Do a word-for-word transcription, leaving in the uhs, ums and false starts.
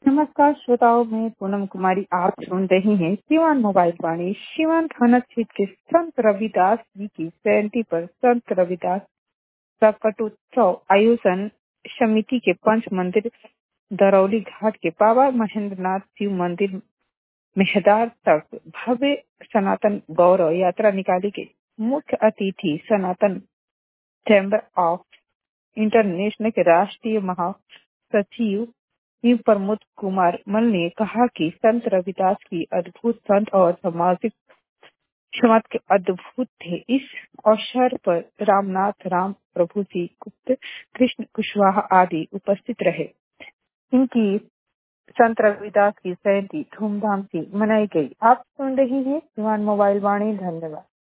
नमस्कार श्रोताओं, मैं पूनम कुमारी। आप सुन रही हैं सिवान मोबाइल वाणी। सिवान थाना क्षेत्र के संत रविदास जी की जयंती पर संत रविदास प्रकटोत्सव आयोजन समिति के पंच मंदिर दरौली घाट के बाबा महेंद्रनाथ शिव मंदिर मेहदार तक भव्य सनातन गौरव यात्रा निकाली गई। मुख्य अतिथि सनातन चैम्बर ऑफ इंटरनेशनल के राष्ट्रीय महासचिव शिव प्रमोद कुमार मल ने कहा कि संत रविदास की अद्भुत संत और सामाजिक समाज के अद्भुत थे। इस अवसर पर रामनाथ राम प्रभु जी गुप्त, कृष्ण कुशवाहा आदि उपस्थित रहे। इनकी संत रविदास की जयंती धूमधाम से मनाई गई। आप सुन रही हैं सिवान मोबाइल वाणी। धन्यवाद।